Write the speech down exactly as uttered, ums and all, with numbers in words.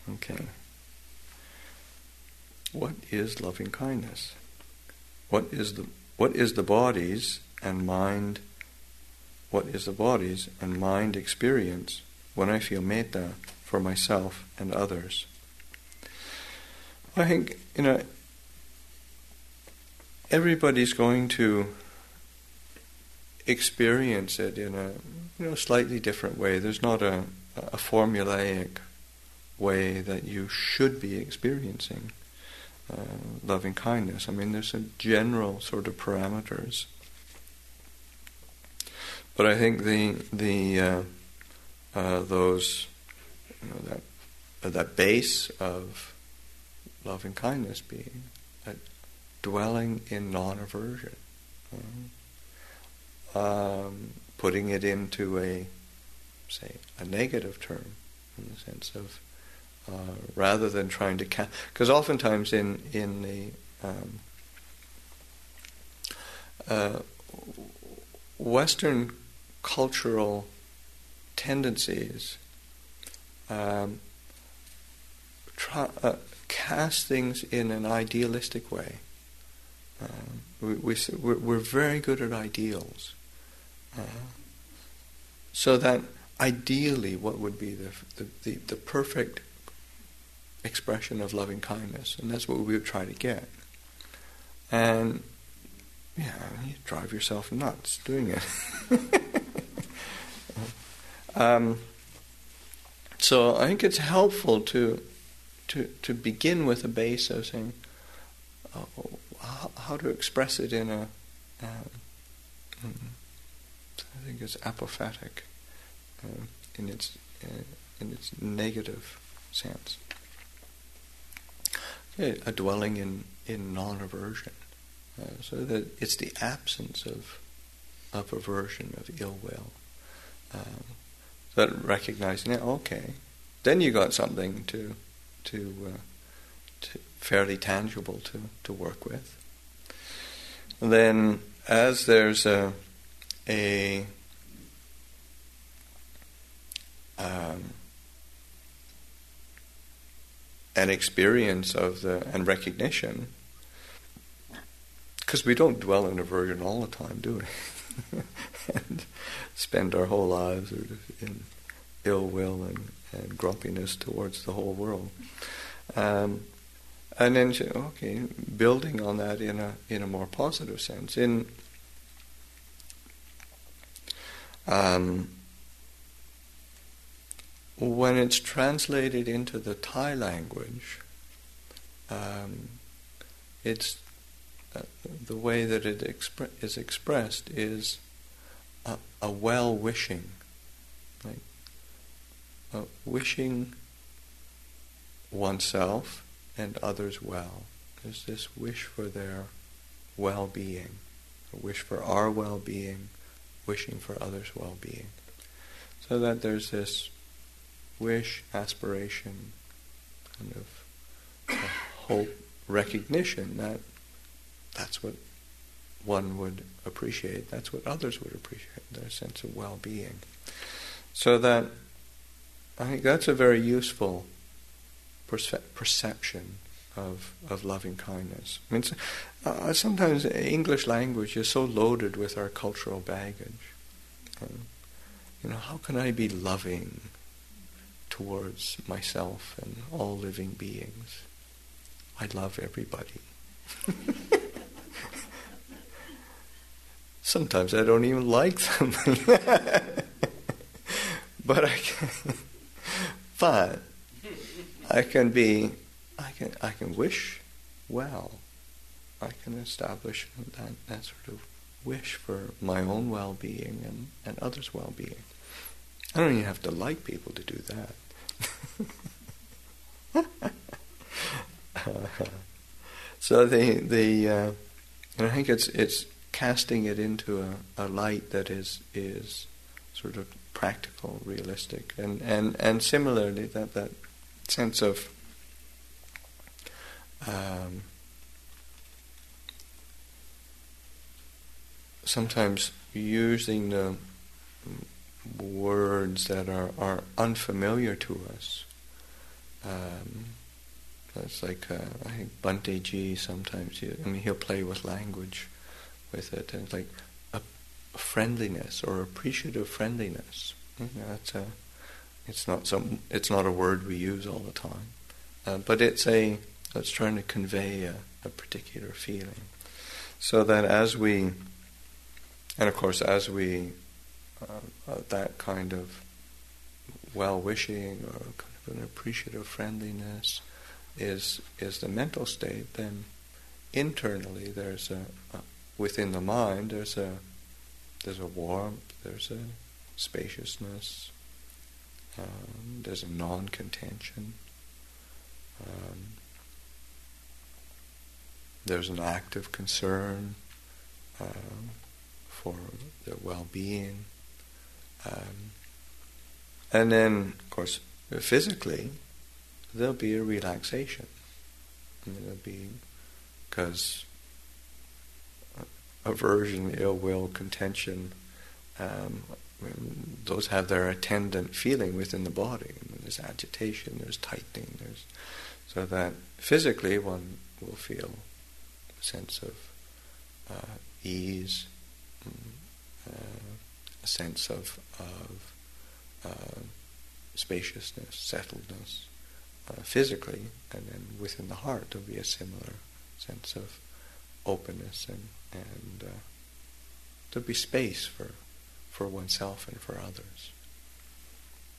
Okay. What is loving kindness? What is the what is the body's and mind? What is the body's and mind experience when I feel metta for myself and others? I think, you know, everybody's going to experience it in a, you know, slightly different way. There's not a, a formulaic way that you should be experiencing uh, loving kindness. I mean, there's some general sort of parameters. But I think the the uh, uh, those you know, that uh, that base of loving kindness being a dwelling in non-aversion, um, um, putting it into a say a negative term in the sense of uh, rather than trying to ca- because oftentimes in in the um, uh, Western cultural tendencies um, try, uh, cast things in an idealistic way. Um, we, we, we're, we're very good at ideals. Uh, so that ideally what would be the, the, the, the perfect expression of loving kindness, and that's what we would try to get. And yeah, you drive yourself nuts doing it. um, so I think it's helpful to to to begin with a base of saying uh, how, how to express it in a. Um, I think it's apophatic uh, in its uh, in its negative sense. Okay, a dwelling in in non-aversion. Uh, so that it's the absence of of aversion, of ill will. Um, that recognizing it, okay, then you got something to to, uh, to fairly tangible to, to work with. And then, as there's a a um, an experience of the and recognition. Because we don't dwell in aversion all the time, do we? And spend our whole lives in ill will and, and grumpiness towards the whole world. Um, and then, okay, building on that in a in a more positive sense. In um, when it's translated into the Thai language, um, it's Uh, the way that it expre- is expressed is a, a well-wishing, like uh, wishing oneself and others well. There's this wish for their well-being, a wish for our well-being, wishing for others' well-being. So that there's this wish, aspiration, kind of uh, hope, recognition that that's what one would appreciate, that's what others would appreciate, their sense of well-being. So that, I think that's a very useful perce- perception of of loving kindness. I mean, uh, sometimes English language is so loaded with our cultural baggage. Um, you know, how can I be loving towards myself and all living beings? I love everybody. Sometimes I don't even like them. But I can, but I can be, I can, I can wish well. I can establish that, that sort of wish for my own well-being and, and others' well-being. I don't even have to like people to do that. uh, so the the, uh, and I think it's it's. casting it into a, a light that is is sort of practical, realistic, and and, and similarly that, that sense of um, sometimes using the words that are, are unfamiliar to us Um, it's like, uh, I think Bhante Ji sometimes, he, I mean, he'll play with language with it, and it's like a, a friendliness or appreciative friendliness. You know, it's a, it's not some, it's not a word we use all the time, uh, but it's a, it's trying to convey a, a particular feeling, so that as we, and of course as we, uh, uh, that kind of well-wishing or kind of an appreciative friendliness is is the mental state, then internally there's a, a within the mind there's a there's a warmth, there's a spaciousness, um, there's a non-contention, um, there's an active concern um, for the well-being, um, and then of course physically there'll be a relaxation. I mean, there'll be, because aversion, ill will, contention, um, those have their attendant feeling within the body. I mean, there's agitation, there's tightening, there's so that physically one will feel a sense of uh, ease, uh, a sense of, of uh, spaciousness, settledness. Uh, physically, and then within the heart there'll be a similar sense of openness, and, and uh, there'll be space for, for oneself and for others.